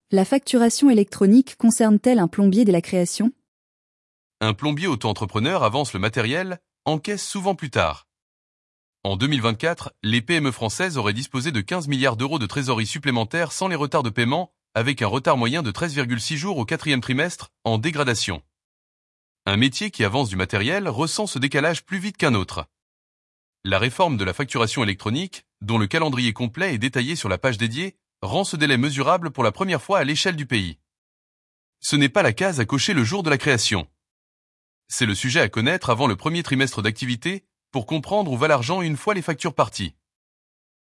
La facturation électronique concerne-t-elle un plombier dès la création? Un plombier auto-entrepreneur avance le matériel, encaisse souvent plus tard. En 2024, les PME françaises auraient disposé de 15 milliards d'euros de trésorerie supplémentaires sans les retards de paiement, avec un retard moyen de 13,6 jours au quatrième trimestre, en dégradation. Un métier qui avance du matériel ressent ce décalage plus vite qu'un autre. La réforme de la facturation électronique, dont le calendrier complet est détaillé sur la page dédiée, rend ce délai mesurable pour la première fois à l'échelle du pays. Ce n'est pas la case à cocher le jour de la création. C'est le sujet à connaître avant le premier trimestre d'activité, pour comprendre où va l'argent une fois les factures parties.